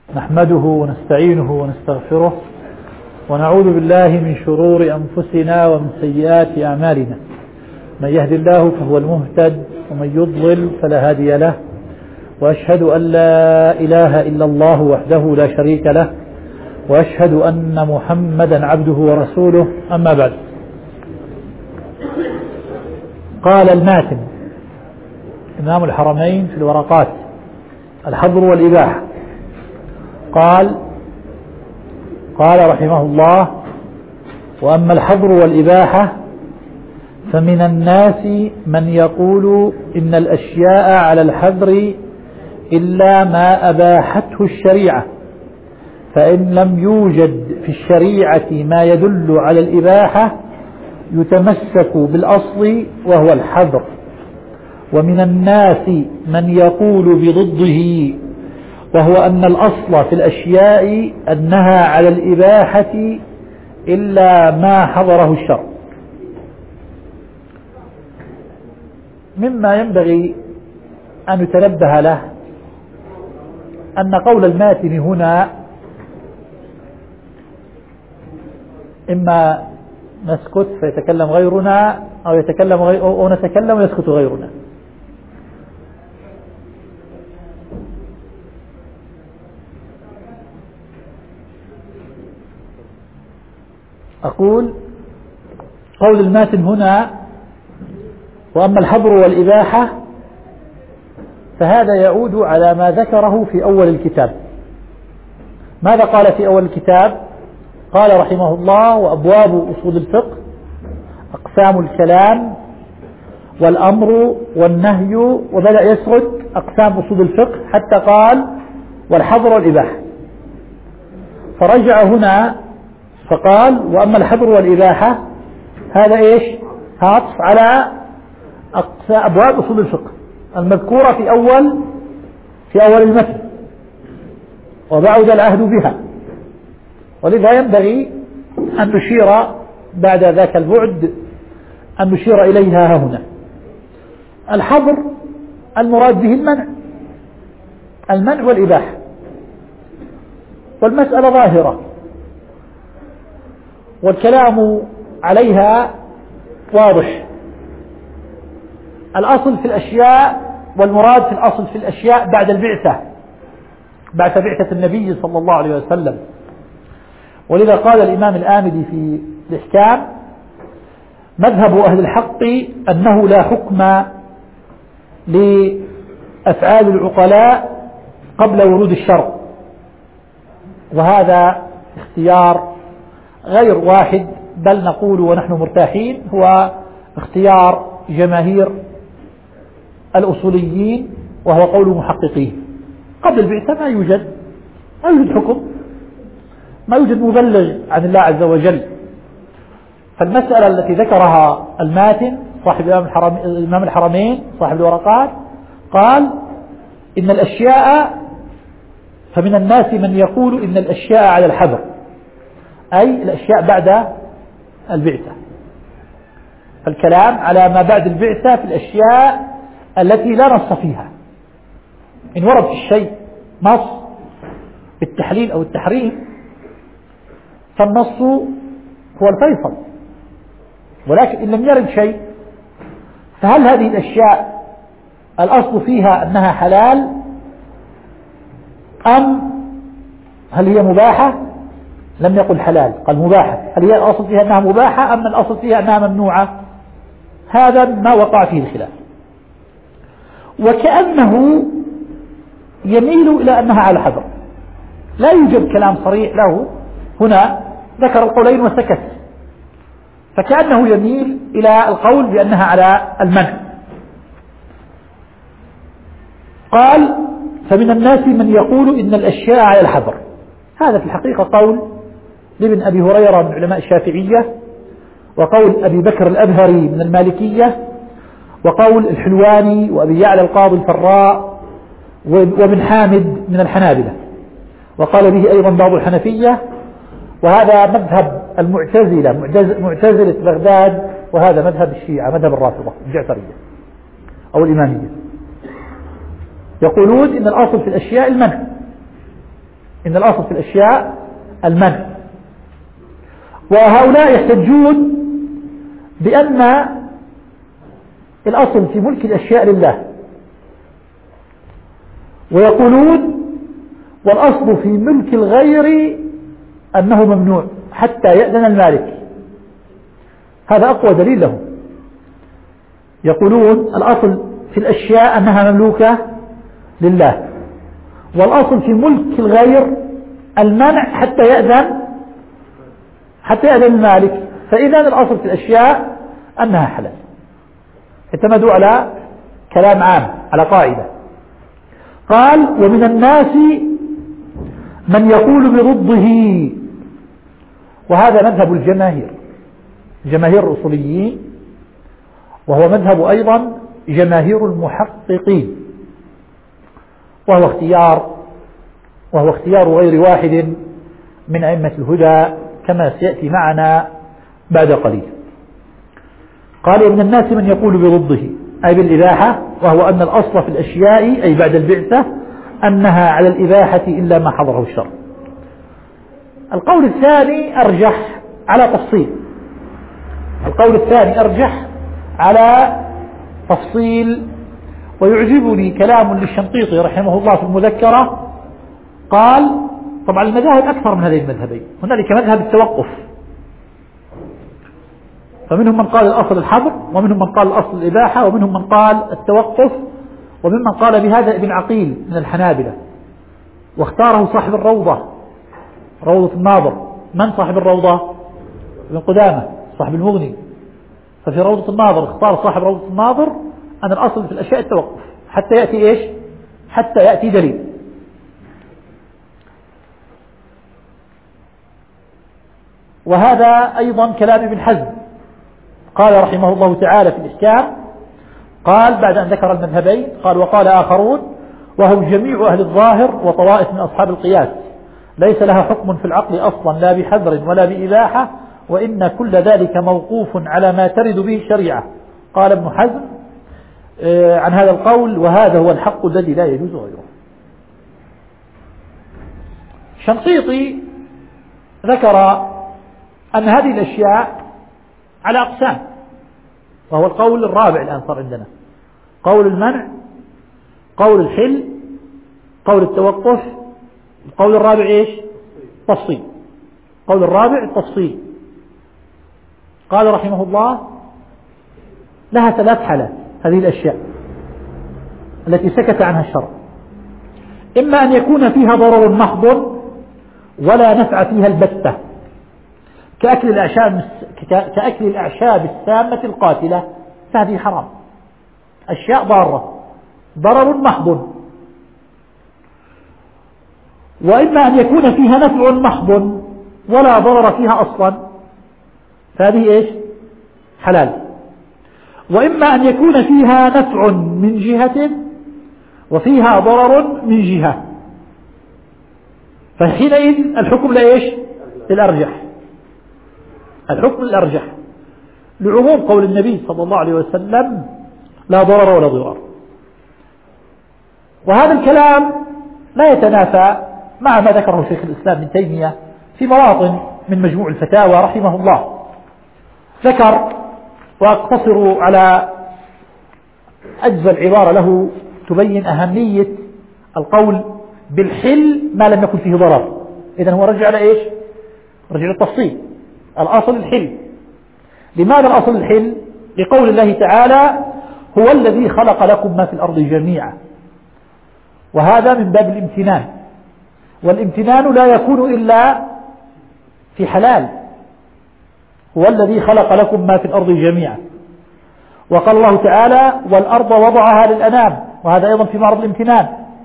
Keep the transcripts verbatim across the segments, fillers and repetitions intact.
نحمده ونستعينه ونستغفره ونعوذ بالله من شرور أنفسنا ومن سيئات أعمالنا. من يهد الله فهو المهتد ومن يضلل فلا هادي له، وأشهد أن لا إله إلا الله وحده لا شريك له، وأشهد أن محمدا عبده ورسوله. أما بعد، قال الماتن إمام الحرمين في الورقات: الحظر والإباحة. قال قال رحمه الله: وأما الحظر والإباحة فمن الناس من يقول إن الأشياء على الحظر إلا ما أباحته الشريعة، فإن لم يوجد في الشريعة ما يدل على الإباحة يتمسك بالأصل وهو الحظر. ومن الناس من يقول بضده، وهو أن الأصل في الأشياء أنها على الإباحة إلا ما حظره الشرع. مما ينبغي أن يتنبه له أن قول الماتن هنا إما نسكت فيتكلم غيرنا أو يتكلم غير أو نتكلم ويسكت غيرنا. أقول قول الماتن هنا: وأما الحظر والإباحة، فهذا يعود على ما ذكره في أول الكتاب. ماذا قال في أول الكتاب؟ قال رحمه الله: وأبواب أصول الفقه أقسام الكلام والأمر والنهي، وبدأ يسرد أقسام أصول الفقه حتى قال: والحظر والإباحة. فرجع هنا فقال: وأما الحظر والإباحة، هذا إيش؟ عطف على أبواب أصول الفقه المذكورة في أول في أول المتن، وبعد العهد بها، ولذا ينبغي أن نشير بعد ذاك البعد أن نشير إليها هنا. الحظر المراد به المنع المنع والإباحة، والمسألة ظاهرة والكلام عليها واضح. الأصل في الأشياء، والمراد في الأصل في الأشياء بعد البعثة، بعد بعثة النبي صلى الله عليه وسلم. ولذا قال الإمام الآمدي في الإحكام: مذهب أهل الحق أنه لا حكم لأفعال العقلاء قبل ورود الشرع. وهذا اختيار غير واحد، بل نقول ونحن مرتاحين هو اختيار جماهير الأصوليين، وهو قول محققين. قبل البعثة ما يوجد ما يوجد حكم، ما يوجد مبلغ عن الله عز وجل. فالمسألة التي ذكرها الماتن صاحب الإمام الحرمين صاحب الورقات قال: إن الأشياء، فمن الناس من يقول إن الأشياء على الحظر، أي الأشياء بعد البعثة. فالكلام على ما بعد البعثة في الأشياء التي لا نص فيها. إن ورد في الشيء نص بالتحليل أو التحريم فالنص هو الفيصل، ولكن إن لم يرد شيء، فهل هذه الأشياء الأصل فيها أنها حلال، أم هل هي مباحة؟ لم يقل حلال، قال مباحة. هل هي الأصل فيها أنها مباحة أم الأصل فيها أنها ممنوعة؟ هذا ما وقع فيه الخلاف، وكأنه يميل إلى أنها على الحظر. لا يوجد كلام صريح له هنا، ذكر القولين وسكت، فكأنه يميل إلى القول بأنها على المنع. قال: فمن الناس من يقول إن الأشياء على الحظر. هذا في الحقيقة قول لابن أبي هريرة من علماء الشافعية، وقول أبي بكر الأبهري من المالكية، وقول الحلواني وأبي يعلى القاضي الفراء وابن حامد من الحنابلة، وقال به أيضا بعض الحنفية. وهذا مذهب المعتزلة، معتزلة بغداد، وهذا مذهب الشيعة، مذهب الرافضة الجعفرية أو الإمامية. يقولون إن الأصل في الأشياء المنع، إن الأصل في الأشياء المنع. وهؤلاء يحتجون بأن الأصل في ملك الأشياء لله، ويقولون والأصل في ملك الغير أنه ممنوع حتى يأذن المالك. هذا أقوى دليل لهم. يقولون الأصل في الأشياء أنها مملوكة لله، والأصل في ملك الغير المنع حتى يأذن حتى يأذن المالك، فإذا الأصل في الأشياء أنها حلال. اعتمدوا على كلام عام، على قاعدة. قال ومن الناس من يقول بضده، وهذا مذهب الجماهير، جماهير الأصوليين، وهو مذهب أيضا جماهير المحققين، وهو اختيار وهو اختيار غير واحد من أئمة الهدى كما سيأتي معنا بعد قليل. قال ومن الناس من يقول بضده أي بالإباحة، وهو أن الأصل في الأشياء أي بعد البعثة أنها على الإباحة إلا ما حضره الشرع. القول الثاني أرجح على تفصيل القول الثاني أرجح على تفصيل ويعجبني كلام للشنقيطي رحمه الله في المذكرة. قال طبعا المذاهب أكثر من هذين المذهبين، هنالك مذهب التوقف، فمنهم من قال الأصل الحظر، ومنهم من قال الأصل الإباحة، ومنهم من قال التوقف، وممن قال بهذا ابن عقيل من الحنابلة، واختاره صاحب الروضة، روضة الناظر. من صاحب الروضة؟ ابن قدامة صاحب المغني. ففي روضة الناظر اختار صاحب روضة الناظر أن الأصل في الأشياء التوقف حتى يأتي إيش؟ حتى يأتي دليل. وهذا أيضا كلام ابن حزم، قال رحمه الله تعالى في الإحكام، قال بعد أن ذكر المذهبين قال وقال آخرون وهم جميع أهل الظاهر وطوائف من أصحاب القياس ليس لها حكم في العقل أصلا لا بحذر ولا بإباحة، وإن كل ذلك موقوف على ما ترد به الشريعة. قال ابن حزم عن هذا القول وهذا هو الحق الذي لا يجوز غيره. شنقيطي ذكر أن هذه الأشياء على أقسام، وهو القول الرابع الآن صار عندنا: قول المنع، قول الحل، قول التوقف، القول الرابع إيش؟ تفصيل. قول الرابع التفصيل. قال رحمه الله لها ثلاث حالات هذه الأشياء التي سكت عنها الشرع: إما أن يكون فيها ضرر محض ولا نفع فيها البتة، كأكل الأعشاب كأكل الأعشاب السامة القاتلة، فهذه حرام، أشياء ضارة، ضرر محض. وإما أن يكون فيها نفع محض ولا ضرر فيها أصلا، فهذه إيش؟ حلال. وإما أن يكون فيها نفع من جهة وفيها ضرر من جهة، فحينئذ الحكم لإيش؟ للأرجح، الحكم الأرجح لعموم قول النبي صلى الله عليه وسلم لا ضرر ولا ضرار. وهذا الكلام لا يتنافى مع ما ذكره شيخ الإسلام ابن تيمية في مواطن من مجموع الفتاوى رحمه الله. ذكر، وأقتصر على أجزاء العبارة له تبين أهمية القول بالحل ما لم يكن فيه ضرر. إذن هو رجع على إيش؟ رجع للتفصيل. الأصل الحل. لماذا الأصل الحل؟ لقول الله تعالى هو الذي خلق لكم ما في الأرض جميعا، وهذا من باب الامتنان، والامتنان لا يكون إلا في حلال. هو الذي خلق لكم ما في الأرض جميعا. وقال الله تعالى والأرض وضعها للأنام، وهذا أيضا في معرض الامتنان.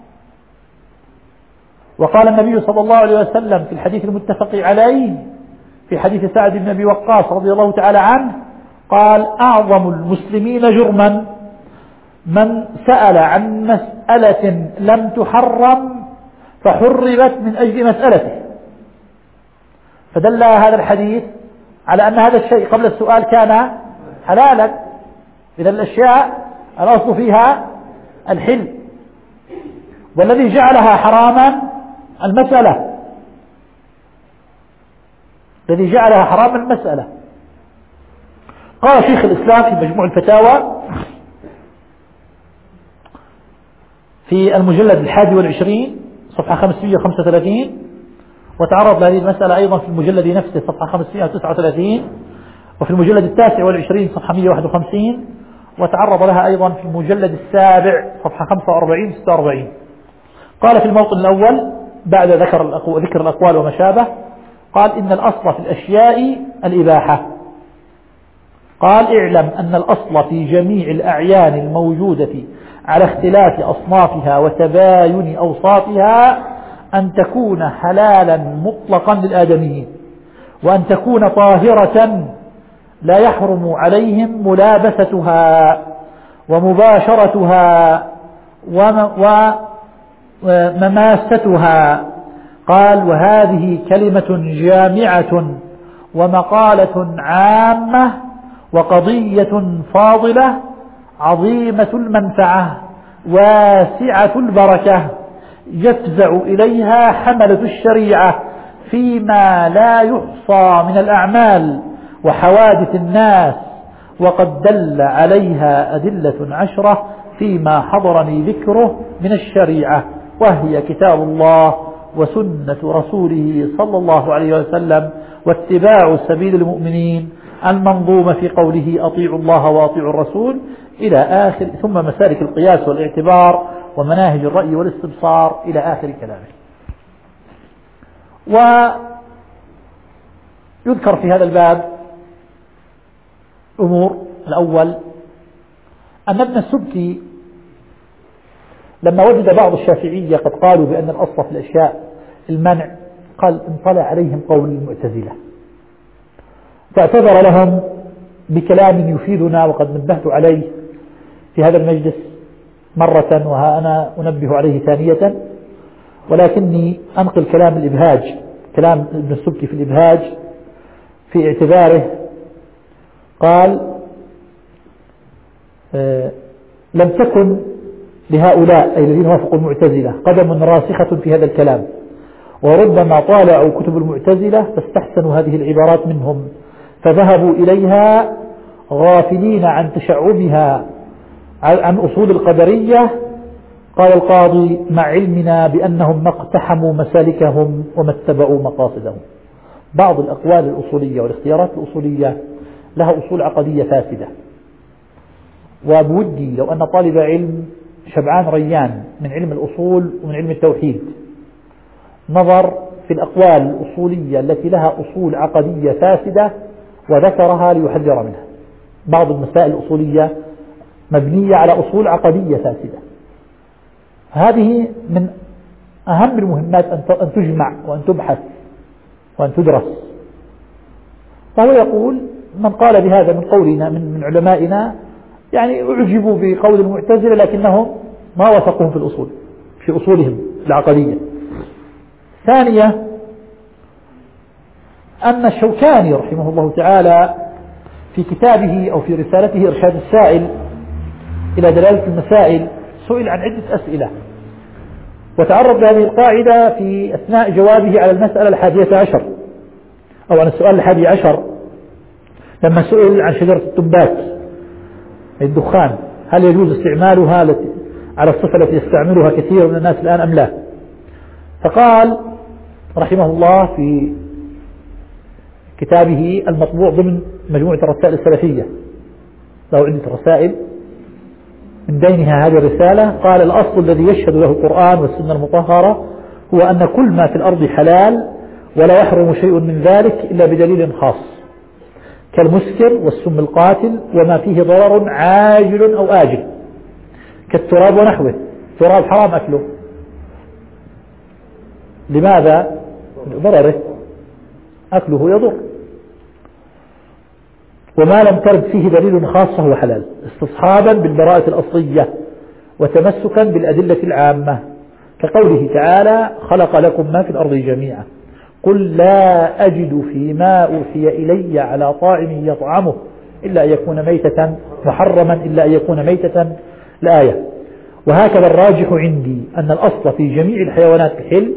وقال النبي صلى الله عليه وسلم في الحديث المتفق عليه في حديث سعد بن أبي وقاص رضي الله تعالى عنه قال أعظم المسلمين جرما من سأل عن مسألة لم تحرم فحرمت من أجل مسألته. فدل هذا الحديث على أن هذا الشيء قبل السؤال كان حلالا. إذا الأشياء الأصل فيها الحل، والذي جعلها حراما المسألة، الذي جعلها حرام المسألة. قال شيخ الإسلام في مجموع الفتاوى في المجلد الحادي والعشرين صفحة خمسمائة وخمسة وثلاثين، وتعرض لهذه المسألة أيضا في المجلد نفسه صفحة خمسمائة وتسعة وثلاثين، وفي المجلد التاسع والعشرين صفحة مئة وواحد وخمسين، وتعرض لها أيضا في المجلد السابع صفحة خمسة وأربعين ستة وأربعين. قال في الموطن الأول بعد ذكر ذكر الأقوال وما شابه، قال إن الأصل في الأشياء الإباحة. قال اعلم أن الأصل في جميع الأعيان الموجودة على اختلاف أصنافها وتباين أوصافها أن تكون حلالا مطلقا للآدميين، وأن تكون طاهرة لا يحرم عليهم ملابستها ومباشرتها ومماستها. قال وهذه كلمة جامعة ومقالة عامة وقضية فاضلة عظيمة المنفعة واسعة البركة، يفزع إليها حملة الشريعة فيما لا يحصى من الأعمال وحوادث الناس، وقد دل عليها أدلة عشرة فيما حضرني ذكره من الشريعة، وهي كتاب الله وسنة رسوله صلى الله عليه وسلم واتباع سبيل المؤمنين المنظومة في قوله أطيعوا الله وأطيعوا الرسول إلى آخر، ثم مسالك القياس والاعتبار ومناهج الرأي والاستبصار إلى آخر كلامه. ويذكر في هذا الباب أمور. الأول أن ابن السبكي لما وجد بعض الشافعية قد قالوا بأن الأصل في الأشياء المنع، قال انطلع عليهم قول المعتزلة، فاعتذر لهم بكلام يفيدنا وقد نبهت عليه في هذا المجلس مرة، وها أنا أنبه عليه ثانية، ولكني أنقل كلام الإبهاج، كلام ابن السبكي في الإبهاج في اعتذاره. قال آه لم تكن لهؤلاء أي الذين وافقوا المعتزلة قدم راسخة في هذا الكلام، وربما طالعوا كتب المعتزلة فاستحسنوا هذه العبارات منهم فذهبوا إليها غافلين عن تشعبها عن أصول القدرية. قال القاضي مع علمنا بأنهم ما اقتحموا مسالكهم وما اتبعوا مقاصدهم. بعض الأقوال الأصولية والاختيارات الأصولية لها أصول عقدية فاسدة، وبودي لو أن طالب علم شبعان ريان من علم الأصول ومن علم التوحيد نظر في الأقوال الأصولية التي لها أصول عقدية فاسدة وذكرها ليحذر منها. بعض المسائل الأصولية مبنية على أصول عقدية فاسدة، هذه من أهم المهمات أن تجمع وأن تبحث وأن تدرس. فهو يقول من قال بهذا من قولنا من علمائنا يعني أعجبوا بقول المعتزلة لكنهم ما وثقهم في الأصول في أصولهم العقدية. ثانية أن الشوكاني رحمه الله تعالى في كتابه أو في رسالته إرشاد السائل إلى دلالة المسائل سئل عن عدة أسئلة، وتعرض لهذه القاعدة في أثناء جوابه على المسألة الحادية عشر أو عن السؤال الحادي عشر، لما سئل عن شجرة التنبات الدخان هل يجوز استعمالها على الصفة التي يستعملها كثير من الناس الآن أم لا؟ فقال رحمه الله في كتابه المطبوع ضمن مجموعة الرسائل السلفية، له عدة رسائل من بينها هذه الرسالة، قال الأصل الذي يشهد له القرآن والسنة المطهرة هو أن كل ما في الأرض حلال ولا يحرم شيء من ذلك إلا بدليل خاص، كالمسكر والسم القاتل وما فيه ضرر عاجل أو آجل كالتراب ونحوه. التراب حرام أكله، لماذا؟ ضرره، أكله يضر. وما لم ترد فيه دليل خاص فهو حلال استصحابا بالبراءة الأصلية وتمسكا بالأدلة العامة، كقوله تعالى خلق لكم ما في الأرض جميعا قل لا أجد فيما أوحي إلي على طاعم يطعمه إلا أن يكون ميتة محرما إلا أن يكون ميتة الآية. وهكذا الراجح عندي أن الأصل في جميع الحيوانات الحل،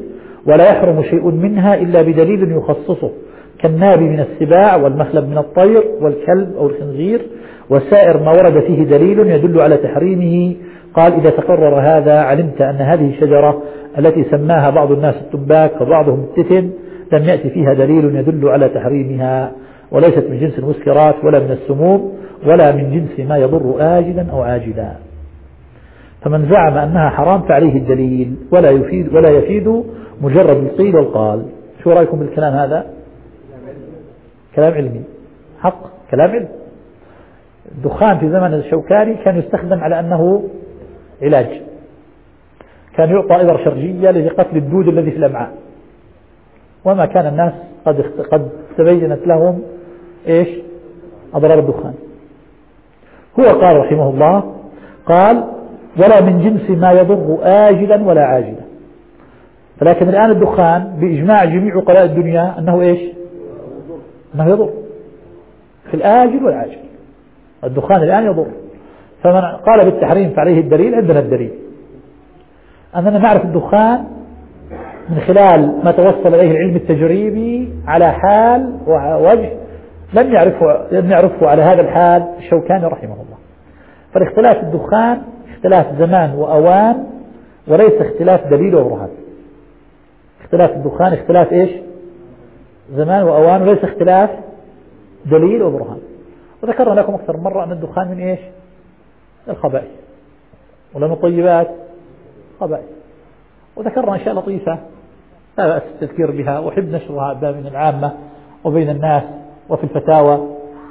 ولا يحرم شيء منها إلا بدليل يخصصه كالناب من السباع والمخلب من الطير والكلب أو الخنزير وسائر ما ورد فيه دليل يدل على تحريمه. قال إذا تقرر هذا علمت أن هذه الشجرة التي سماها بعض الناس التنباك وبعضهم التتن لم يأتي فيها دليل يدل على تحريمها، وليست من جنس المسكرات ولا من السموم ولا من جنس ما يضر آجلا أو عاجلا. فمن زعم أنها حرام فعليه الدليل ولا يفيد ولا يفيد مجرد القيل والقال. شو رأيكم بالكلام هذا؟ كلام علمي حق، كلام علم. الدخان في زمن الشوكاني كان يستخدم على أنه علاج، كان يعطى إبر شرجية لقتل الدود الذي في الأمعاء، وما كان الناس قد قد تبينت لهم إيش أضرار الدخان. هو قال رحمه الله قال ولا من جنس ما يضر آجلا ولا عاجلا. فلكن الآن الدخان بإجماع جميع عقلاء الدنيا أنه إيش أنه يضر في الآجل والعاجل. الدخان الآن يضر، فمن قال بالتحريم فعليه الدليل. عندنا الدليل أننا نعرف الدخان من خلال ما توصل إليه العلم التجريبي على حال ووجه لم يعرفه, لم يعرفه على هذا الحال الشوكاني رحمه الله. فالاختلاف الدخان اختلاف زمان وأوان وليس اختلاف دليل وبرهان. اختلاف الدخان اختلاف إيش زمان وأوان وليس اختلاف دليل وبرهان. وذكرنا لكم أكثر مرة أن الدخان من إيش الخبائث ولم الطيبات خبائث، وذكرنا أشياء لطيفة لا بأس التذكير بها وحب نشرها بين العامة وبين الناس وفي الفتاوى.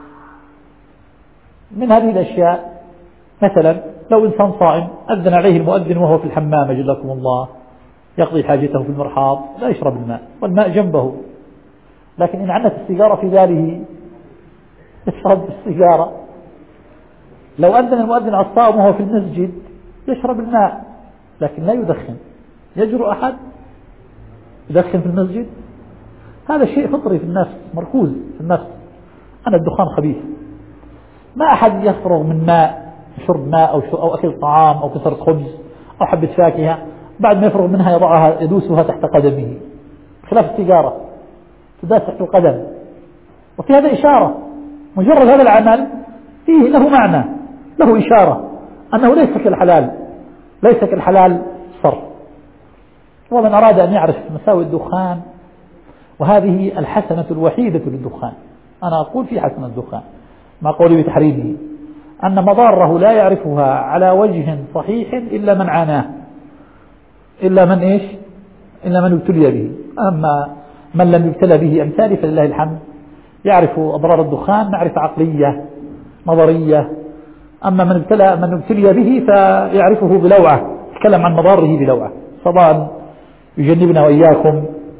من هذه الأشياء مثلا لو إنسان صائم أذن عليه المؤذن وهو في الحمام أجلكم الله يقضي حاجته في المرحاض لا يشرب الماء والماء جنبه، لكن إن عنت السيجارة في ذاله يشرب السيجارة. لو أذن المؤذن على الصائم وهو في المسجد يشرب الماء لكن لا يدخن. يجرؤ أحد يدخن في المسجد؟ هذا شيء فطري في النفس مركوز في النفس أن الدخان خبيث. ما أحد يفرغ من ماء شرب ماء أو, أو أكل طعام أو كسرة خبز أو حبة فاكهة بعد ما يفرغ منها يضعها يدوسها تحت قدمه، خلاف السيجارة تداس تحت القدم. وفي هذا إشارة مجرد هذا العمل فيه له معنى له إشارة أنه ليس كالحلال ليس كالحلال صرف. ومن أراد أن يعرف مساوئ الدخان وهذه الحسنة الوحيدة للدخان، أنا أقول في حسنة الدخان ما قولي بتحريمه أن مضاره لا يعرفها على وجه صحيح إلا من عاناه إلا من إيش إلا من ابتلي به. أما من لم يبتلى به أمثالي فلله الحمد يعرف أضرار الدخان معرفة عقلية نظرية. أما من ابتلى من ابتلي به فيعرفه بلوعة، يتكلم عن مضاره بلوعة. طبعا يجنبنا وإياكم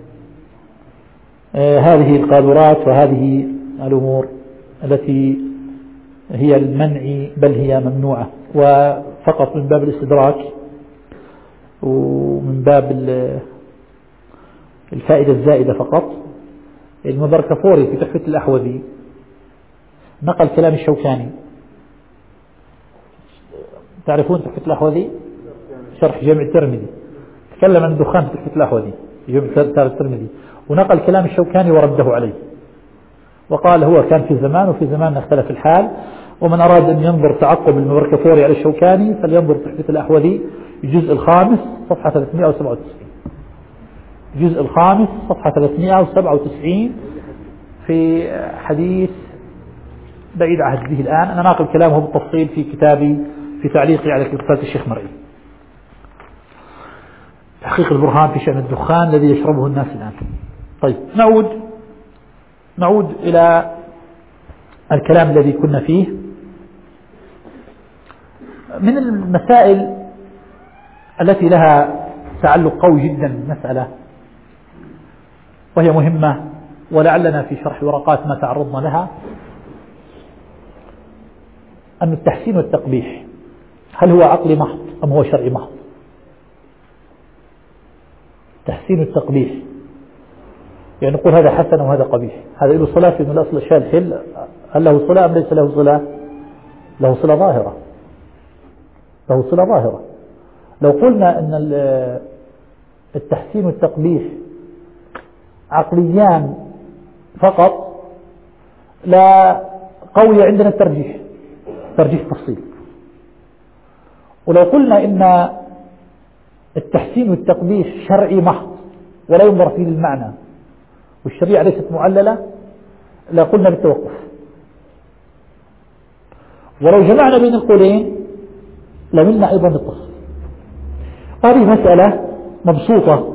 آه هذه القاذورات وهذه الأمور التي هي المنع بل هي ممنوعة، وفقط من باب الاستدراك ومن باب الفائدة الزائدة فقط. المبركفوري في تحفة الأحوذي نقل كلام الشوكاني. تعرفون تحفة الأحوذي شرح جامع الترمذي تكلم عن الدخان في تحفة الأحوذي جامع الترمذي ونقل كلام الشوكاني ورده عليه وقال هو كان في زمان وفي زمان اختلف الحال. ومن أراد أن ينظر تعقب المبركفوري على الشوكاني فلينظر تحفة الأحوذي الجزء الخامس صفحة ثلاثمائة وسبعة وتسعين الجزء الخامس صفحة ثلاثمائة وسبعة وتسعين في حديث بعيد عهد به الآن. أنا ناقل كلامه بالتفصيل في كتابي في تعليقي على كتاب الشيخ مرعي تحقيق البرهان في شأن الدخان الذي يشربه الناس الآن. طيب نعود نعود إلى الكلام الذي كنا فيه. من المسائل التي لها تعلق قوي جدا بالمسألة وهي مهمة ولعلنا في شرح ورقات ما تعرضنا لها أن التحسين والتقبيح هل هو عقلي محض أم هو شرعي محض؟ تحسين التقبيح يعني نقول هذا حسن وهذا قبيح، هذا له صلاة في من الأصل الشيء الحل هل له صلاة أم ليس له صلاة؟ له صلاة ظاهرة له صلاة ظاهرة. لو قلنا أن التحسين والتقبيح عقليان فقط لا قوي عندنا الترجيح، ترجيح تفصيل. ولو قلنا إن التحسين والتقبيح شرعي محض ولا ينظر فيه للمعنى والشريعة ليست معللة لا قلنا بالتوقف. ولو جمعنا بين القولين لملنا أيضا بالتفصيل. هذه مسألة مبسوطة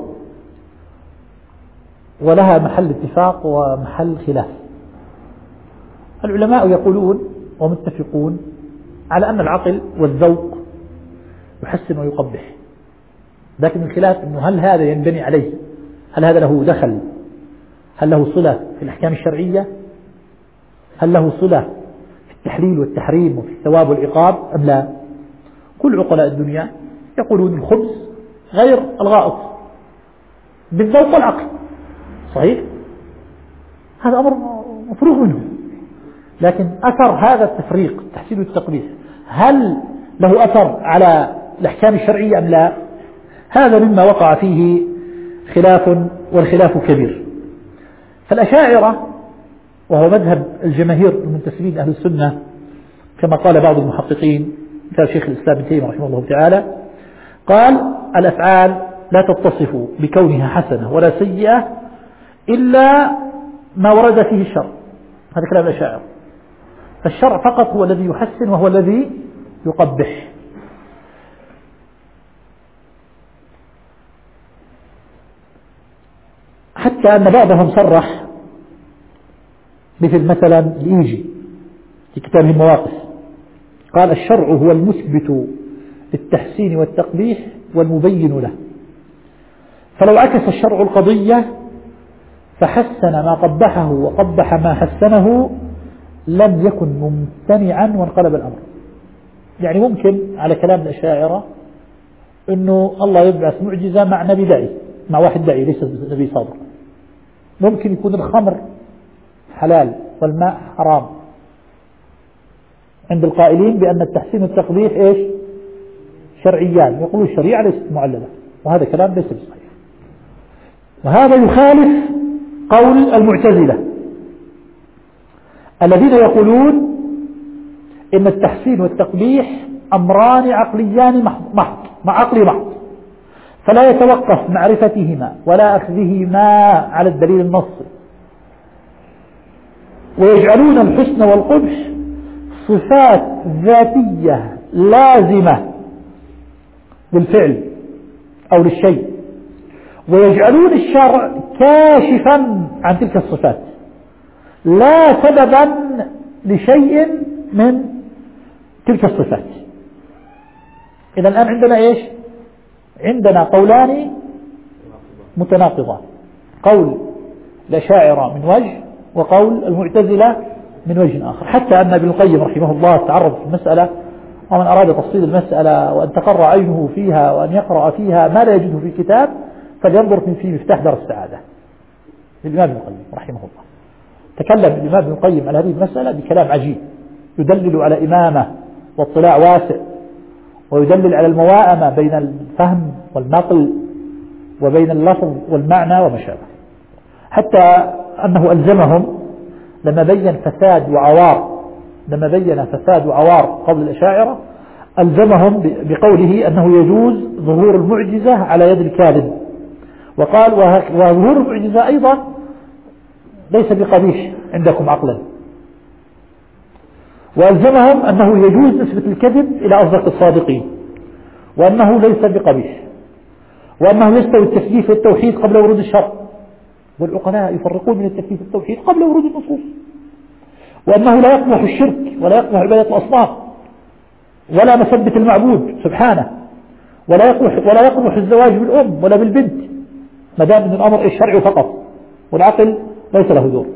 ولها محل اتفاق ومحل خلاف. العلماء يقولون ومتفقون على أن العقل والذوق يحسن ويقبح، لكن الخلاف أنه هل هذا ينبني عليه، هل هذا له دخل، هل له صلة في الأحكام الشرعية، هل له صلة في التحليل والتحريم وفي الثواب والعقاب أم لا. كل عقلاء الدنيا يقولون الخبز غير الغائط بالذوق والعقل، صحيح، هذا أمر مفروغ منه، لكن أثر هذا التفريق التحسين والتقبيح هل له أثر على الأحكام الشرعية أم لا؟ هذا مما وقع فيه خلاف، والخلاف كبير. فالأشاعرة وهو مذهب الجماهير المنتسبين أهل السنة كما قال بعض المحققين مثل شيخ الإسلام ابن تيمية رحمه الله تعالى، قال الأفعال لا تتصف بكونها حسنة ولا سيئة إلا ما ورد فيه الشرع. هذا كلام الأشاعرة. فالشرع فقط هو الذي يحسن وهو الذي يقبح. حتى أن بعضهم صرح مثل مثلا الإيجي في كتابه المواقف، قال الشرع هو المثبت للتحسين والتقبيح والمبين له، فلو عكس الشرع القضية فحسن ما قبحه وقبح ما حسنه لم يكن ممتنعا وانقلب الأمر. يعني ممكن على كلام الأشاعرة أنه الله يبعث معجزة مع نبي داعي، مع واحد داعي ليس نبي صادق. ممكن يكون الخمر حلال والماء حرام عند القائلين بأن التحسين والتقبيح إيش شرعيان، يقولون الشريعة ليست معللة، وهذا كلام ليس بصحيح. وهذا يخالف قول المعتزلة الذين يقولون إن التحسين والتقبيح أمران عقليان محض مع عقل محض، فلا يتوقف معرفتهما ولا أخذهما على الدليل النصي، ويجعلون الحسن والقبح صفات ذاتية لازمة للفعل أو للشيء، ويجعلون الشرع كاشفا عن تلك الصفات لا سببا لشيء من تلك الصفات. إذا الآن عندنا إيش؟ عندنا قولان متناقضان، قول الأشاعرة من وجه وقول المعتزلة من وجه آخر، حتى أن ابن القيم رحمه الله تعرض في المسألة، ومن أراد تفصيل المسألة وأن تقر عينه فيها وأن يقرأ فيها ما لا يجده في كتاب فلينظر في مفتاح دار السعادة للإمام ابن القيم رحمه الله. تكلم الإمام ابن القيم على هذه المسألة بكلام عجيب يدلل على إمامة واطلاع واسع، ويدلل على المواءمة بين الفهم والنقل وبين اللفظ والمعنى وما شابه، حتى أنه ألزمهم لما بين فساد وعوار لما بين فساد وعوار قول الأشاعرة ألزمهم بقوله أنه يجوز ظهور المعجزة على يد الكاذب، وقال وظهور المعجزة أيضا ليس بقبيح عندكم عقلا، وألزمهم أنه يجوز نسبة الكذب إلى أصدق الصادقين، وأنه ليس بقبيح، وأنه يستوي التكليف والتوحيد قبل ورود الشرع، والعقلاء يفرقون من التكليف والتوحيد قبل ورود النصوص، وأنه لا يقبح الشرك ولا يقبح عبادة الأصنام ولا مسبة المعبود سبحانه، ولا يقبح ولا يقبح الزواج بالأم ولا بالبنت ما دام من الأمر الشرعي فقط والعقل ليس له دور.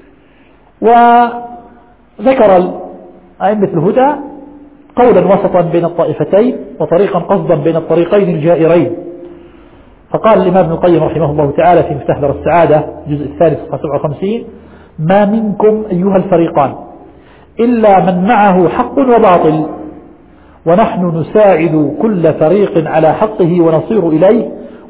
وذكر أئمة الهدى قولا وسطا بين الطائفتين وطريقا قصدا بين الطريقين الجائرين، فقال الإمام ابن القيم رحمه الله تعالى في مفتاح دار السعادة الجزء الثالث صفحة سبعة وخمسين: ما منكم أيها الفريقان إلا من معه حق وباطل، ونحن نساعد كل فريق على حقه ونصير إليه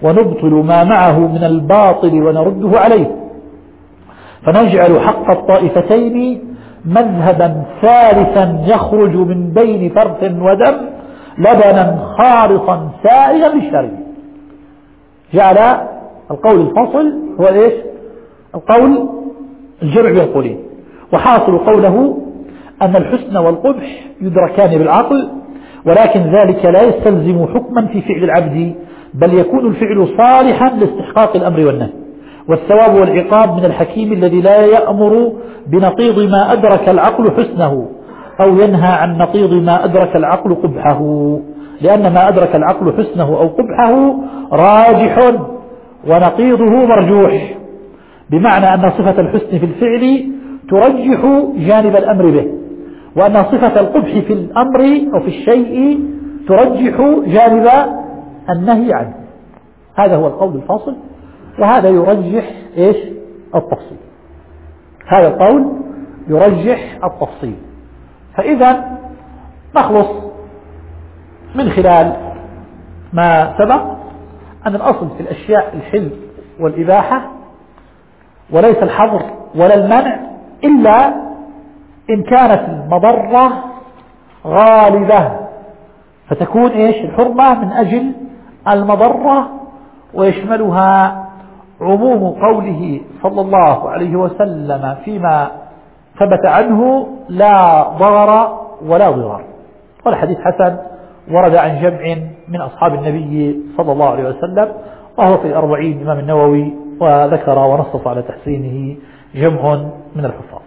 ونبطل ما معه من الباطل ونرده عليه، فنجعل حق الطائفتين مذهبا ثالثا يخرج من بين فرث ودم لبنا خالصا سائغا للشرب. جعل القول الفصل هو إيش؟ القول الجمع بين القولين. وحاصل قوله أن الحسن والقبح يدركان بالعقل، ولكن ذلك لا يستلزم حكما في فعل العبد، بل يكون الفعل صالحا لاستحقاق الأمر والنهي، والثواب والعقاب من الحكيم الذي لا يأمر بنقيض ما أدرك العقل حسنه أو ينهى عن نقيض ما أدرك العقل قبحه، لأن ما أدرك العقل حسنه أو قبحه راجح ونقيضه مرجوح، بمعنى أن صفة الحسن في الفعل ترجح جانب الأمر به، وأن صفة القبح في الأمر أو في الشيء ترجح جانب النهي عنه. هذا هو القول الفاصل، وهذا يرجح إيش؟ التفصيل. هذا القول يرجح التفصيل. فإذا نخلص من خلال ما سبق أن الأصل في الأشياء الحل والإباحة، وليس الحظر ولا المنع، إلا إن كانت المضرة غالبة فتكون إيش؟ الحرمة من أجل المضرة، ويشملها عموم قوله صلى الله عليه وسلم فيما ثبت عنه لا ضرر ولا ضرار. والحديث حسن ورد عن جمع من أصحاب النبي صلى الله عليه وسلم، وهو في الأربعين إمام النووي، وذكر ونصف على تحسينه جمع من الحفاظ.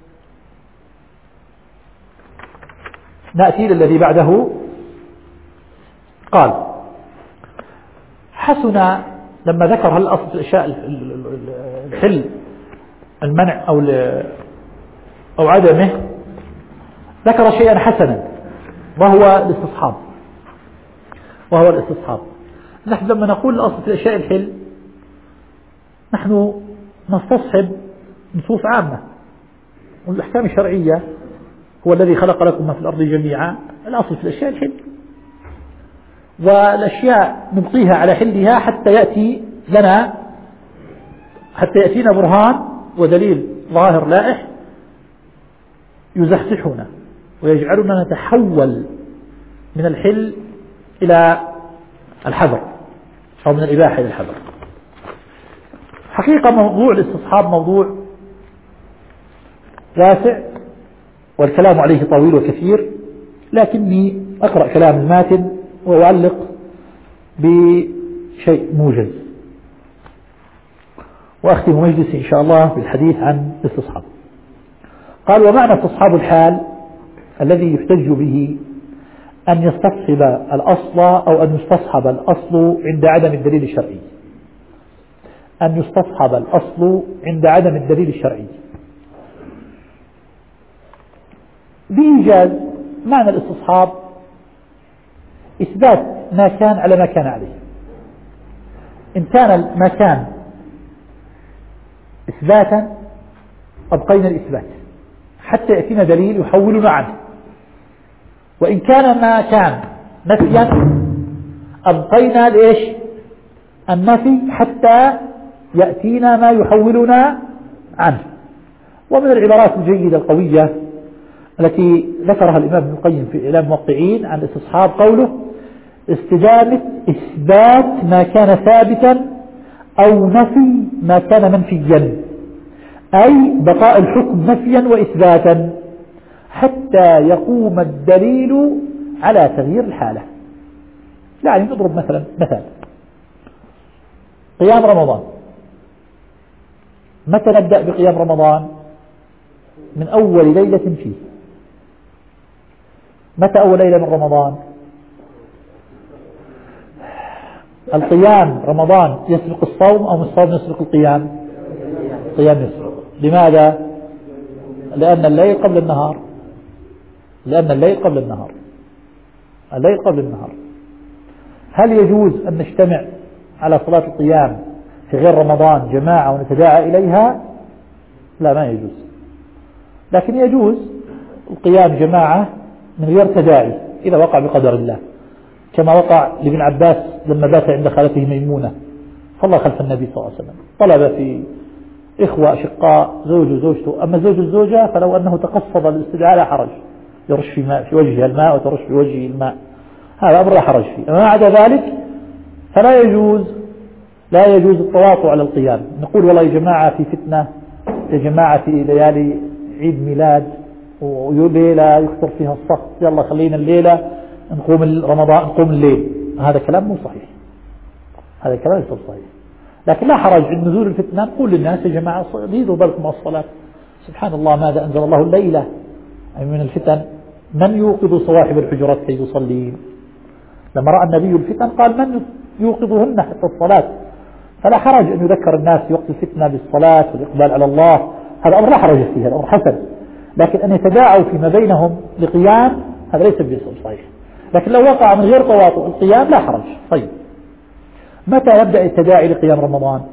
نأتي للذي بعده. قال: حسن لما ذكر هل أصل الأشياء الحل المنع أو أو عدمه، ذكر شيئا حسنا وهو الاستصحاب وهو الاستصحاب نحن لما نقول الأصل في الأشياء الحل نحن نستصحب نصوص عامة، والأحكام الشرعية هو الذي خلق لكم ما في الأرض جميعا، الأصل في الأشياء الحل، والأشياء نبقيها على حلها حتى يأتي لنا حتى يأتينا برهان ودليل ظاهر لائح يزحزحنا ويجعلنا نتحول من الحل إلى الحذر أو من الإباحة إلى الحذر. حقيقة موضوع الاستصحاب موضوع واسع والكلام عليه طويل وكثير، لكني أقرأ كلام الماتن وأعلق بشيء موجز، وأختم مجلسي إن شاء الله بالحديث عن الاستصحاب. قال: ومعنى استصحاب الحال الذي يحتج به أن يستصحب الأصل أو أن يستصحب الأصل عند عدم الدليل الشرعي أن يستصحب الأصل عند عدم الدليل الشرعي. بإيجاز معنى الاستصحاب إثبات ما كان على ما كان عليه. إن كان المكان إثباتا أبقينا الإثبات حتى يأتينا دليل يحولنا عنه، وإن كان ما كان نفيا أبقينا لإيش؟ النفي حتى يأتينا ما يحولنا عنه. ومن العبارات الجيدة القوية التي ذكرها الإمام ابن القيم في إعلام الموقعين عن الاستصحاب قوله: استدامة إثبات ما كان ثابتا أو نفي ما كان منفيا، أي بقاء الحكم نفيا وإثباتا حتى يقوم الدليل على تغيير الحالة. يعني نضرب مثلا مثال قيام رمضان. متى نبدأ بقيام رمضان؟ من أول ليلة فيه. متى أول ليلة من رمضان؟ القيام رمضان يسبق الصوم أو الصوم يسبق القيام؟ القيام يسبق. لماذا؟ لأن الليل قبل النهار لأن الليل قبل النهار الليل قبل النهار. هل يجوز أن نجتمع على صلاة القيام في غير رمضان جماعة ونتداعى إليها؟ لا، ما يجوز. لكن يجوز القيام جماعة من غير تداعي إذا وقع بقدر الله. كما وقع لابن عباس لما بات عند خالته ميمونة صلى خلف النبي صلى الله عليه وسلم، طلب في إخوة أشقاء زوج وزوجته، أما زوج الزوجة فلو أنه تقصد الاستدعاء لا حرج، يرش في, ماء في وجهها الماء وترش في وجهه الماء، هذا أمر لا حرج فيه. أما عدا ذلك فلا يجوز لا يجوز التواطؤ على القيام. نقول والله يا جماعة في فتنة، يا جماعة في ليالي عيد ميلاد وليلة يكثر فيها الصف، يلا خلينا الليلة نقوم رمضان نقوم الليل، هذا كلام مو صحيح، هذا كلام ليس صحيح. لكن لا حرج عند نزول الفتنة نقول للناس يا جماعة زيدوا بالكم على الصلاة، سبحان الله ماذا أنزل الله الليلة من الفتن، من يوقظ صواحب الحجرات كي يصلين؟ لما رأى النبي الفتن قال من يوقظهن حتى الصلاة، فلا حرج أن يذكر الناس في وقت الفتنة بالصلاة والإقبال على الله، هذا أمر لا حرج فيه، هذا أمر حسن. لكن أن يتداعوا فيما بينهم لقيام هذا ليس باسم صحيح. لكن لو وقع من غير تواطؤ القيام لا حرج. طيب متى يبدأ التداعي لقيام رمضان؟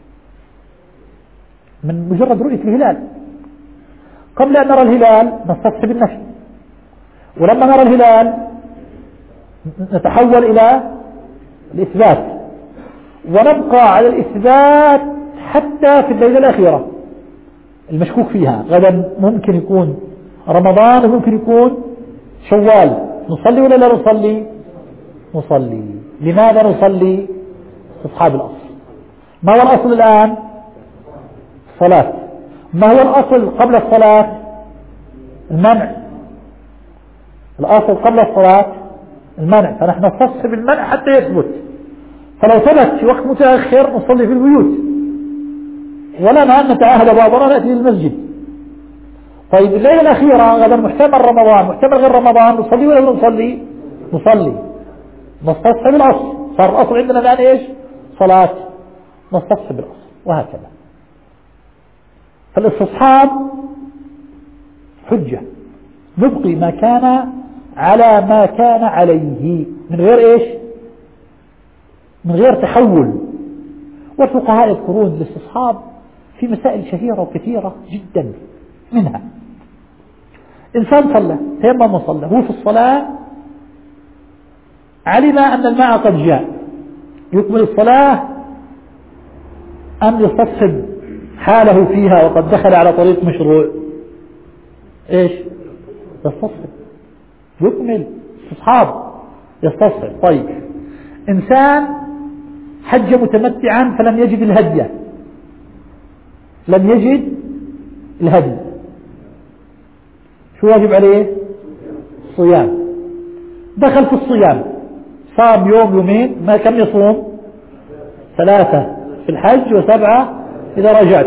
من مجرد رؤية الهلال، قبل أن نرى الهلال نستصحب النفي، ولما نرى الهلال نتحول إلى الإثبات، ونبقى على الإثبات حتى في الليلة الأخيرة المشكوك فيها، غدا ممكن يكون رمضان وممكن يكون شوال، نصلي ولا لا نصلي؟ نصلي. لماذا نصلي؟ استصحاب الأصل. ما هو الأصل الآن؟ الصلاة. ما هو الأصل قبل الصلاة؟ المنع. الأصل قبل الصلاة المنع، فنحن نستصحب المنع حتى يثبت، فلو ثبت في وقت متأخر نصلي في البيوت، ولا أن نتعاهد بعضنا نأتي للمسجد. طيب الليلة الأخيرة غدا محتمل رمضان محتمل غير رمضان، نصلي ولا نصلي؟ نصلي، نستصحب الأصل. صار الأصل عندنا الآن إيش؟ صلاة، نستصحب الأصل، وهكذا. فالاستصحاب حجة، نبقي ما كان على ما كان عليه من غير إيش؟ من غير تحول. والفقهاء يذكرون الاستصحاب في مسائل شهيرة وكثيرة جدا، منها إنسان صلى تيمم وصلى، هو في الصلاة علم أن الماء قد جاء، يكمل الصلاة أم يستصحب حاله فيها وقد دخل على طريق مشروع؟ إيش؟ يستصحب، يكمل استصحاب، يستصحب. طيب إنسان حج متمتعا فلم يجد الهدي، لم يجد الهدي، شو واجب عليه؟ الصيام. دخل في الصيام، صام يوم يومين، ما كم يصوم؟ ثلاثة في الحج وسبعة إذا رجعت.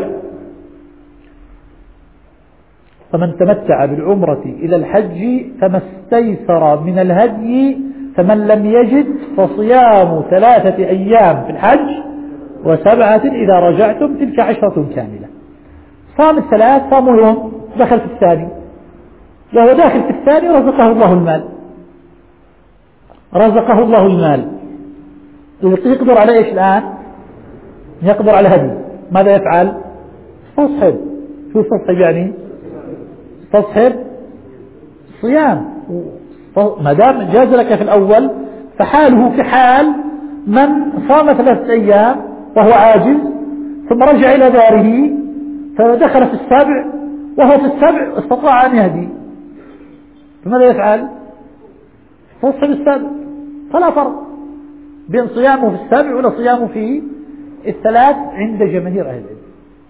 فمن تمتع بالعمرة إلى الحج فما استيسر من الهدي، فمن لم يجد فصيام ثلاثة أيام في الحج وسبعة إذا رجعتم، تلك عشرة كاملة. صام الثلاث، صاموا يوم، دخل في الثاني، وهو داخل في الثاني رزقه الله المال، رزقه الله المال، يقدر على إيش الآن؟ يقدر على هدي، ماذا يفعل؟ استصحب. شو استصحب يعني؟ استصحب صيام، ما دام جاز لك في الأول فحاله كحال من صام ثلاثة أيام وهو عاجز ثم رجع إلى داره فدخل في السبع وهو في السبع استطاع أن يهدي، فماذا يفعل؟ استصحب السبع. فلا فرق بين صيامه في السبع ولا صيامه في الثلاث عند جماهير أهل العلم،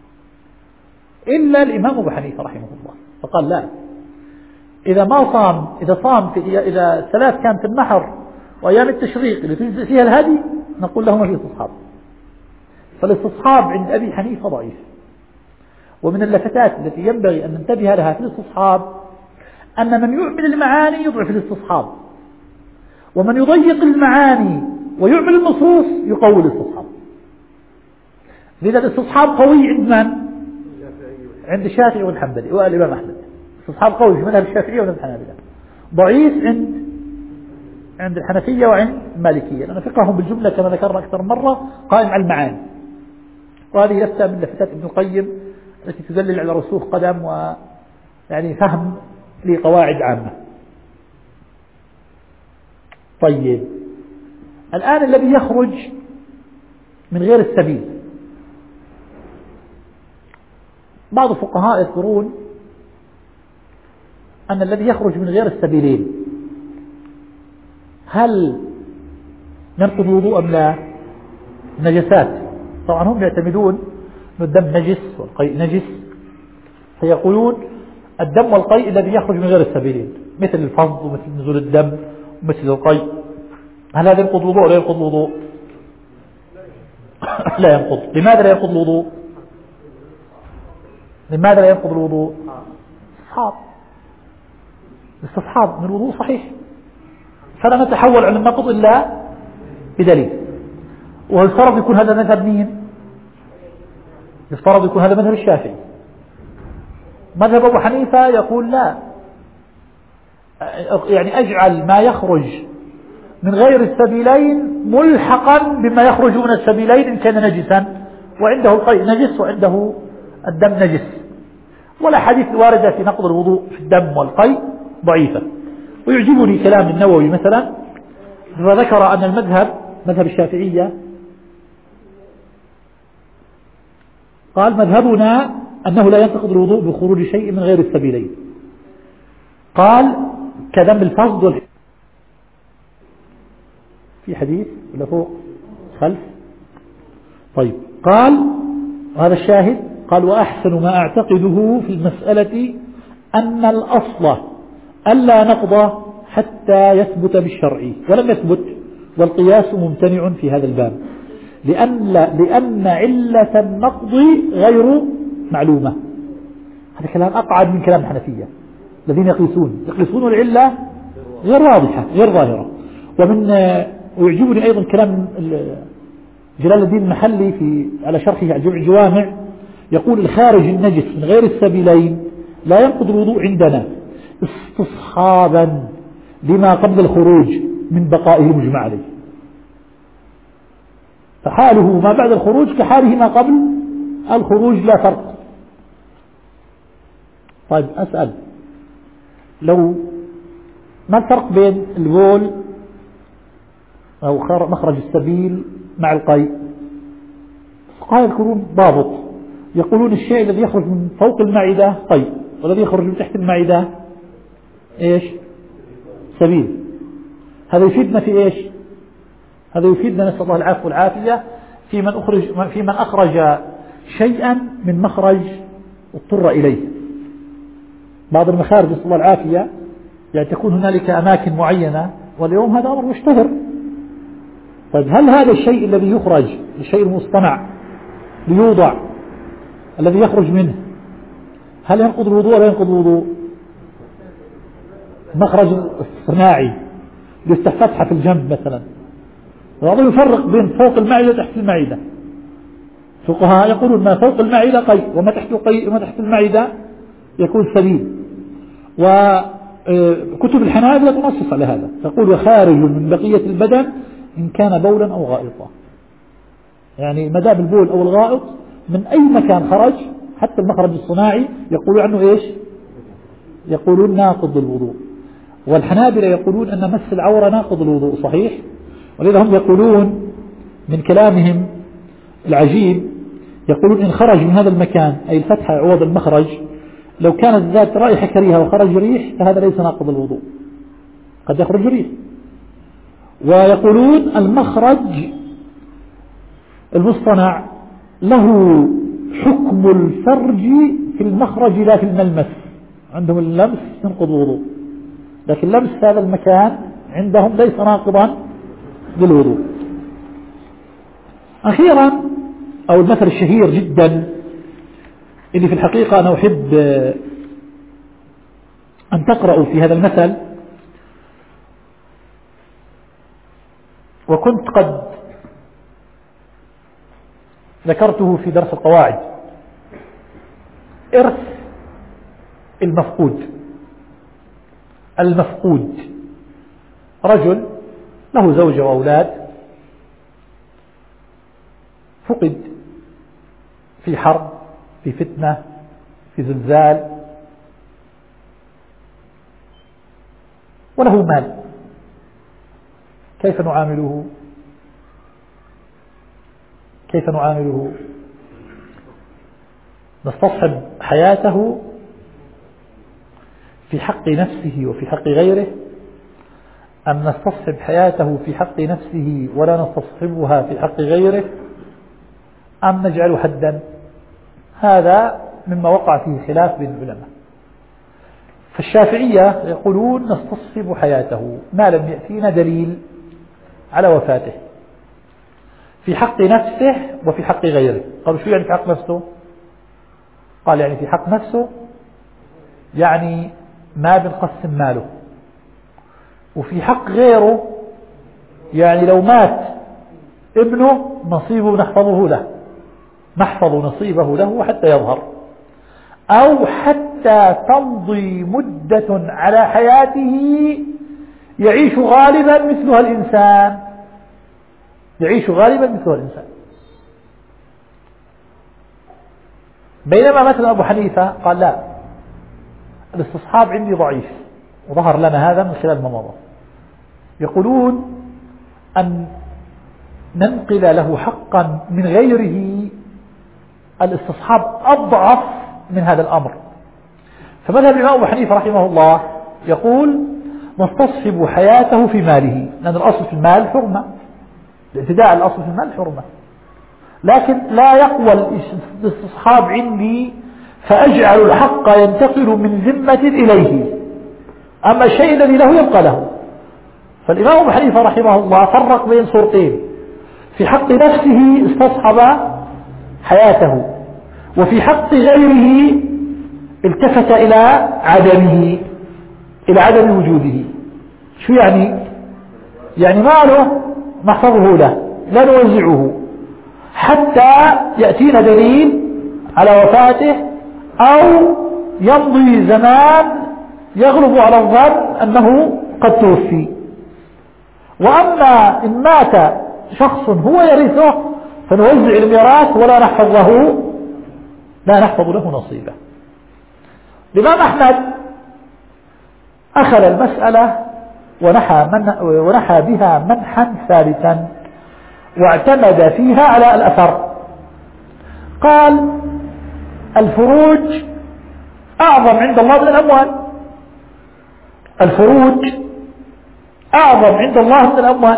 إلا الإمام أبو حنيفة رحمه الله فقال لا، إذا ما صام، إذا صام في إذا الثلاث كانت النحر وأيام التشريق اللي تجزئ فيها الهدي نقول له ما في استصحاب. فالاستصحاب عند أبي حنيفة ضعيف. ومن اللفتات التي ينبغي أن ننتبه لها في الاستصحاب أن من يعمل المعاني يضعف الاستصحاب، ومن يضيق المعاني ويعمل النصوص يقوي الاستصحاب. لذا الاستصحاب قوي عند من؟ عند الشافعي والحنبلي والإمام أحمد. استصحاب قوي في مذهب الشافعية ومذهب الحنابلة، ضعيف عند عند الحنفية وعند المالكية، لأن فقههم بالجملة كما ذكرنا أكثر مرة قائم على المعاني. وهذه لفتة من لفتات ابن القيم التي تدلل على رسوخ قدم ويعني فهم لقواعد عامة. طيب الآن الذي يخرج من غير السبيل، بعض الفقهاء يذكرون أن الذي يخرج من غير السبيلين هل ينقض الوضوء أم لا؟ نجسات، طبعا هم يعتمدون أن الدم نجس والقيء نجس، فيقولون الدم والقيء الذي يخرج من غير السبيلين مثل الفض ومثل نزول الدم ومثل القيء، هل هذا ينقض الوضوء ولا ينقض الوضوء؟ لا ينقض. لماذا لا ينقض الوضوء؟ لماذا لا ينقض الوضوء؟ استصحاب، الاستصحاب من الوضوء صحيح، فلا نتحول عن النقض إلا بدليل. ويفترض يكون هذا مذهب مين؟ يفترض يكون هذا مذهب الشافعي. مذهب أبو حنيفة يقول لا، يعني أجعل ما يخرج من غير السبيلين ملحقا بما يخرج من السبيلين إن كان نجسا، وعنده القيء نجس وعنده الدم نجس، والأحاديث الواردة في نقض الوضوء في الدم والقيء ضعيفة. ويعجبني كلام النووي مثلا، فذكر أن المذهب مذهب الشافعية قال مذهبنا أنه لا ينتقض الوضوء بخروج شيء من غير السبيلين، قال كدم الفض والحديث في حديث ولا فوق خلف. طيب قال وهذا الشاهد، قال وأحسن ما أعتقده في المسألة أن الأصل ألا نقضى حتى يثبت بالشرع، ولم يثبت، والقياس ممتنع في هذا الباب، لأن, لأن علة النقض غير معلومة. هذا كلام أقعد من كلام الحنفية الذين يقيسون يقيسون العلة غير واضحة غير ظاهرة. ومن ويعجبني أيضا كلام جلال الدين المحلي في على شرحه على جمع الجوامع، يقول الخارج النجس من غير السبيلين لا ينقض الوضوء عندنا استصحابا لما قبل الخروج من بقائه مجمع عليه، فحاله ما بعد الخروج كحاله ما قبل الخروج لا فرق. طيب أسأل، لو ما الفرق بين البول أو مخرج السبيل مع القيء؟ الفقهاء يذكرون ضابط، يقولون الشيء الذي يخرج من فوق المعدة قيء، والذي يخرج من تحت المعدة إيش؟ سبيل. هذا يفيدنا في إيش؟ هذا يفيدنا نسأل الله العفو والعافية في من أخرج في من أخرج شيئا من مخرج اضطر إليه. بعض المخارج نسأل الله العافية يعني تكون هنالك أماكن معينة، واليوم هذا أمر مشتهر. طيب هل هذا الشيء الذي يخرج الشيء المصطنع ليوضع الذي يخرج منه هل ينقض الوضوء ولا ينقض الوضوء؟ مخرج الصناعي يفتح فتحة في الجنب مثلا، بعضهم يفرق بين فوق المعدة وتحت المعدة. فقهاء يقولون ما فوق المعدة قيء وما تحت قيء وما تحت المعدة يكون سبيل، وكتب الحنابلة تنصص على هذا، تقول وخارج من بقية البدن إن كان بولا أو غائطا، يعني مدام البول أو الغائط من أي مكان خرج حتى المخرج الصناعي يقولون عنه إيش؟ يقولون ناقض الوضوء. والحنابلة يقولون أن مس العورة ناقض الوضوء صحيح، ولذا هم يقولون من كلامهم العجيب، يقولون إن خرج من هذا المكان أي الفتحة عوض المخرج لو كانت ذات رائحة كريهة وخرج ريح فهذا ليس ناقض الوضوء، قد يخرج ريح. ويقولون المخرج المصطنع له حكم الفرج في المخرج لا في الملمس، عندهم اللمس ينقض الوضوء، لكن لمس هذا المكان عندهم ليس ناقضا للوضوء. أخيرا أو المثل الشهير جدا اللي في الحقيقة أنا أحب أن تقرأوا في هذا المثل، وكنت قد ذكرته في درس القواعد، إرث المفقود. المفقود رجل له زوجة وأولاد، فقد في حرب في فتنة في زلزال، وله مال، كيف نعامله؟ كيف نعامله؟ نستصحب حياته في حق نفسه وفي حق غيره، أم نستصحب حياته في حق نفسه ولا نستصحبها في حق غيره، أم نجعل حدا؟ هذا مما وقع فيه خلاف بين العلماء. فالشافعية يقولون نستصحب حياته ما لم يأتينا دليل على وفاته في حق نفسه وفي حق غيره. قالوا شو يعني في حق نفسه؟ قال يعني في حق نفسه يعني ما بنقسم ماله، وفي حق غيره يعني لو مات ابنه نصيبه نحفظه له، نحفظ نصيبه له حتى يظهر، أو حتى تمضي مدة على حياته يعيش غالبا مثلها الإنسان، يعيش غالبا مثلها الإنسان. بينما مثلا أبو حنيفة قال لا، الاستصحاب عندي ضعيف، وظهر لنا هذا من خلال ما مضى. يقولون أن ننقل له حقا من غيره الاستصحاب أضعف من هذا الأمر. فمذهب الإمام أبو حنيفة رحمه الله يقول نستصحب حياته في ماله، لأن الأصل في المال حرمة، الاعتداء الأصل في المال حرمة، لكن لا يقوى الاستصحاب عندي فأجعل الحق ينتقل من ذمة إليه، أما الشيء الذي له يبقى له. فالإمام أبو حنيفة رحمه الله فرق بين صورتين: في حق نفسه استصحب حياته، وفي حق غيره التفت إلى عدمه، إلى عدم وجوده. شو يعني؟ يعني ماله نحفظه له لا نوزعه حتى يأتينا دليل على وفاته، أو يمضي زمان يغلب على الظن أنه قد توفي. وأما إن مات شخص هو يرثه فنوزع الميراث ولا نحفظ له لا نحفظ له نصيبه. الإمام أحمد أخذ المسألة ونحى, من ونحى بها منحا ثالثا، واعتمد فيها على الأثر. قال الفروج أعظم عند الله من الأموال، الفروج أعظم عند الله من الأموال.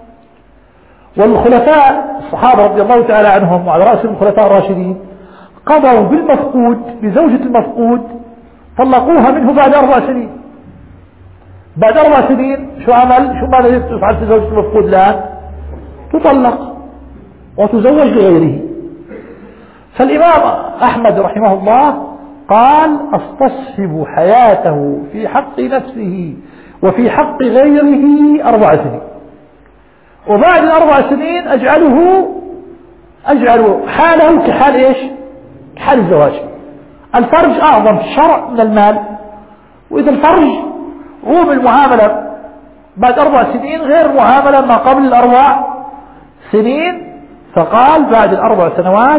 والخلفاء الصحابة رضي الله تعالى عنهم وعلى رأسهم الخلفاء الراشدين قضوا بالمفقود بزوجة المفقود طلقوها منه بعد أربع سنين. بعد أربع سنين شو عمل؟ شو ماذا يفعل في زوجة المفقود؟ لا تطلق وتزوج لغيره. فالإمام أحمد رحمه الله قال استصحب حياته في حق نفسه وفي حق غيره أربع سنين، وبعد الأربع سنين أجعله أجعل حاله كحال إيش؟ كحال الزواج. الفرج أعظم في الشرع من المال، وإذا الفرج هو بالمعاملة بعد أربع سنين غير معاملة ما قبل الأربع سنين، فقال بعد الأربع سنوات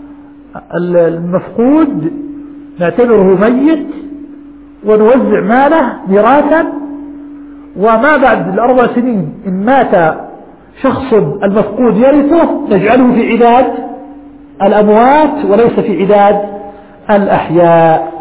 المفقود نعتبره ميت ونوزع ماله ميراثا، وما بعد الأربع سنين إن مات شخص المفقود يرثه نجعله في عداد الأموات وليس في عداد الأحياء.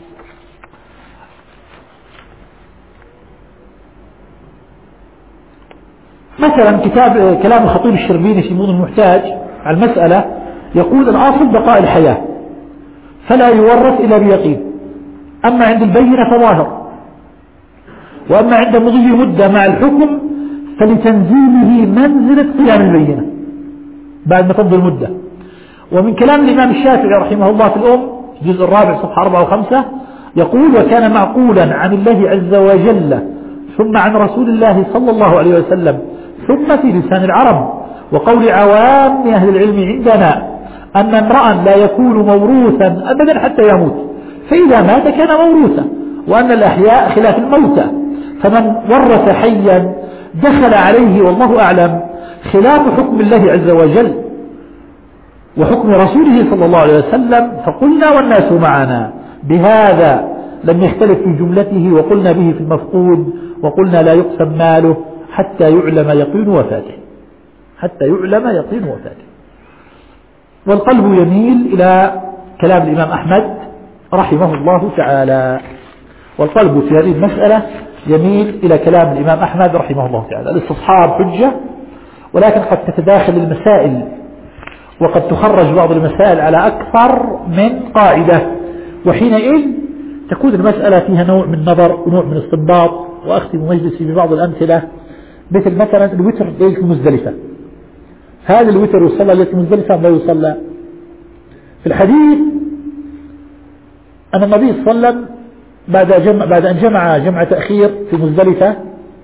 مثلا كتاب كلام الخطيب الشربيني في موضوع المحتاج على المسألة يقول الأصل بقاء الحياة فلا يورث إلا بيقين، أما عند البينة فظاهر، وأما عند مضي مدة مع الحكم فلتنزيله منزلة قيام البينة بعد ما تمضي المدة. ومن كلام الإمام الشافعي رحمه الله في الأم الجزء الرابع صفحة أربعة وخمسة يقول وكان معقولا عن الله عز وجل ثم عن رسول الله صلى الله عليه وسلم ثم في لسان العرب وقول عوام أهل العلم عندنا أن امرأ لا يكون موروثا أبدا حتى يموت، فإذا مات كان موروثا، وأن الأحياء خلاف الموتى، فمن ورث حيا دخل عليه والله أعلم خلاف حكم الله عز وجل وحكم رسوله صلى الله عليه وسلم. فقلنا والناس معنا بهذا لم يختلف في جملته، وقلنا به في المفقود، وقلنا لا يقسم ماله حتى يعلم يقين وفاته، حتى يعلم يقين وفاته. والقلب يميل إلى كلام الإمام أحمد رحمه الله تعالى، والقلب في هذه المسألة يميل إلى كلام الإمام أحمد رحمه الله تعالى. الاستصحاب حجة، ولكن قد تتداخل المسائل وقد تخرج بعض المسائل على أكثر من قاعدة، وحينئذ تكون المسألة فيها نوع من نظر ونوع من استنباط. وأختم مجلسي ببعض الأمثلة، مثل مثلا الوتر ليلة المزدلفة، هذا الوتر يصلى ليلة المزدلفة أم لا يصلى؟ في الحديث أن النبي صلى الله عليه وسلم بعد, جمع بعد أن جمع جمع تأخير في مزدلفة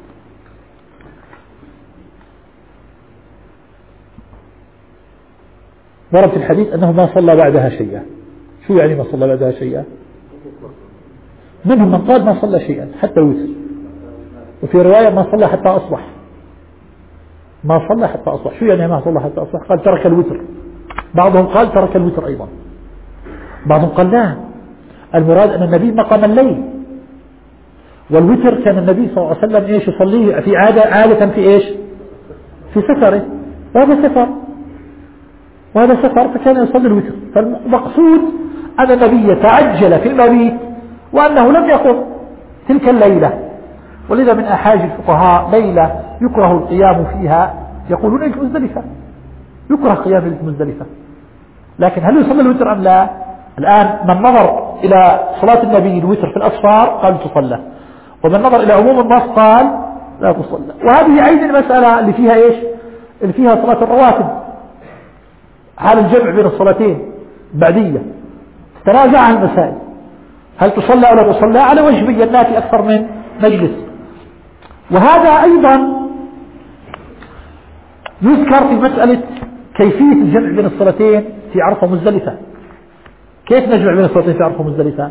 ورد في الحديث أنه ما صلى بعدها شيئا. شو يعني ما صلى بعدها شيئا؟ منهم من قال ما صلى شيئا حتى وتر، وفي رواية ما صلى حتى أصبح، ما صلى حتى أصبح. شو يعني ما صلى حتى أصبح؟ قال ترك الوتر. بعضهم قال ترك الوتر أيضا، بعضهم قال لا، المراد أن النبي مقام الليل، والوتر كان النبي صلى الله عليه وسلم إيش يصليه في عادة عادة في إيش في سفره، وهذا سفر وهذا سفر فكان يصلي الوتر. فالمقصود أن النبي تعجل في المبيت وأنه لم يقم تلك الليلة. ولذا من أحاج الفقهاء ليلة يكره القيام فيها، يقولون ليلة مزدلفة، يكره قيام ليلة مزدلفة، لكن هل يصلي الوتر أم لا؟ الآن من نظر إلى صلاة النبي الوتر في الأسفار قال تصلى، ومن نظر إلى عموم النص قال لا تصلى. وهذه أيضا المسألة اللي فيها إيش؟ اللي فيها صلاة الرواتب، حال الجمع بين الصلاتين بعدية تراجع المسائل، هل تصلى أو لا تصلى على وجه بينات أكثر من مجلس. وهذا أيضا يذكر في مسألة كيفية الجمع بين الصلاتين في عرفة مزدلفة. كيف نجمع بين الصلاتين في عرفة مزدلفة؟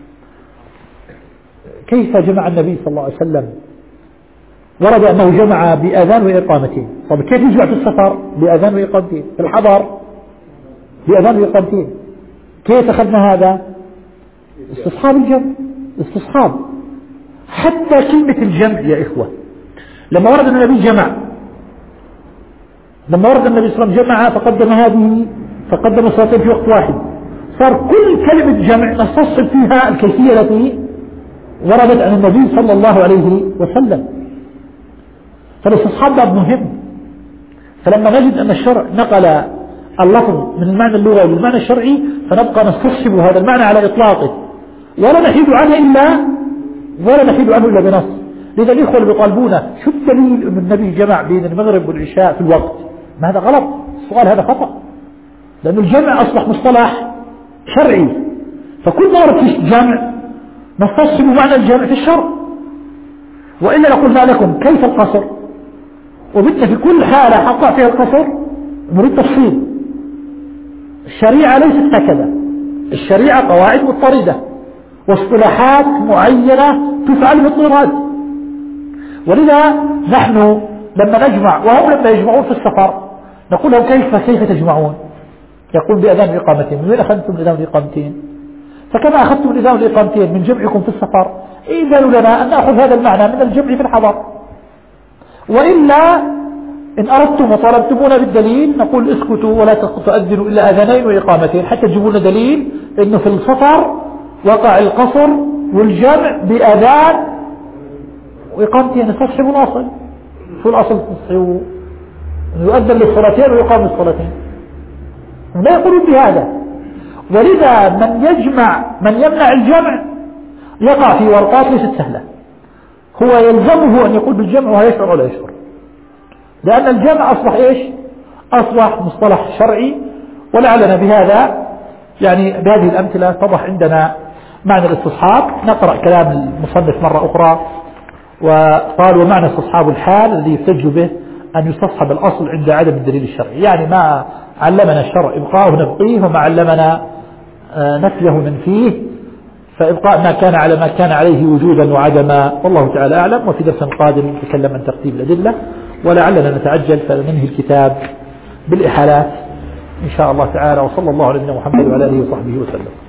كيف جمع النبي صلى الله عليه وسلم؟ ورد أنه جمع بأذان وإقامتين. طب كيف يجمع في السفر؟ بأذان وإقامتين. في الحضر بأذان وإقامتين. كيف أخذنا هذا؟ استصحاب الجمع، استصحاب. حتى كلمة الجمع يا إخوة، لما ورد النبي جمع، لما ورد النبي صلى الله عليه وسلم جمع فقدم هذه فقدم الصلاتين في وقت واحد، صار كل كلمة جمع نستصحب فيها الكيفية التي وردت عن النبي صلى الله عليه وسلم. فالاستصحاب باب مهم. فلما نجد أن الشرع نقل اللفظ من المعنى اللغوي للمعنى الشرعي فنبقى نستصحب هذا المعنى على إطلاقه، ولا نحيد عنه إلا ولا نحيد عنه إلا بنص. لذا الإخوة اللي بيطالبونا شو الدليل أن النبي جمع بين المغرب والعشاء في الوقت؟ ما هذا غلط، السؤال هذا خطأ، لأن الجمع أصبح مصطلح شرعي، فكل ما ورد في الجمع نستصحب معنى الجمع في الشرع، وإلا لقلنا لكم كيف القصر، وبدنا في كل حالة حقق فيها القصر نريد تفصيل. الشريعة ليست هكذا، الشريعة قواعد مضطردة واصطلاحات معينة تفعل باضطراد. ولذا نحن لما نجمع وهم لما يجمعون في السفر نقول لهم كيف كيف تجمعون؟ يقول بأذان وإقامتين. من وين أخذتم الأذان والإقامتين؟ فكما أخذتم الأذان والإقامتين من جمعكم في السفر إذن لنا أن نأخذ هذا المعنى من الجمع في الحضر. وإلا إن أردتم وطلبتمونا بالدليل نقول اسكتوا ولا تؤذنوا إلا أذانين وإقامتين حتى تجيبوا لنا دليل إنه في السفر وقع القصر والجمع بأذان وإقامتين. استصحبوا الأصل. شو الأصل؟ تصحبوا يؤذن للصلاتين ويقام للصلاتين. لا يقولون بهذا. ولذا من يجمع من يمنع الجمع يقع في ورطات ليست سهلة. هو يلزمه أن يقول بالجمع وهو يشعر ولا يشعر، لأن الجمع أصبح إيش؟ أصبح مصطلح شرعي. ولعلنا بهذا يعني بهذه الأمثلة تضح عندنا معنى الاستصحاب. نقرأ كلام المصنف مرة أخرى، وقال ومعنى استصحاب الحال الذي يحتج به أن يستصحب الأصل عند عدم الدليل الشرعي، يعني ما علمنا الشرع إبقاءه نبقيه، وما علمنا نفيه ننفيه، فإبقاء ما كان على ما كان عليه وجودا وعدما. والله تعالى أعلم. وفي درس قادم نتكلم عن ترتيب الأدلة، ولعلنا نتعجل فننهي الكتاب بالإحالات إن شاء الله تعالى. وصلى الله على نبينا محمد وعلى آله وصحبه وسلم.